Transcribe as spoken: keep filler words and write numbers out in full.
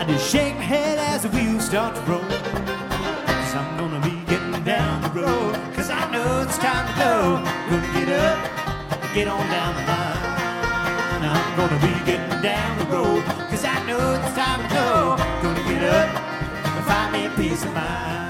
just shake my head as the wheels start to roll. Cause I'm gonna be getting down the road. Cause I know it's time to go. Gonna get up, get on down the line. I'm gonna be getting down the road. Cause I know it's time to go. Gonna get up and find me a peace of mind.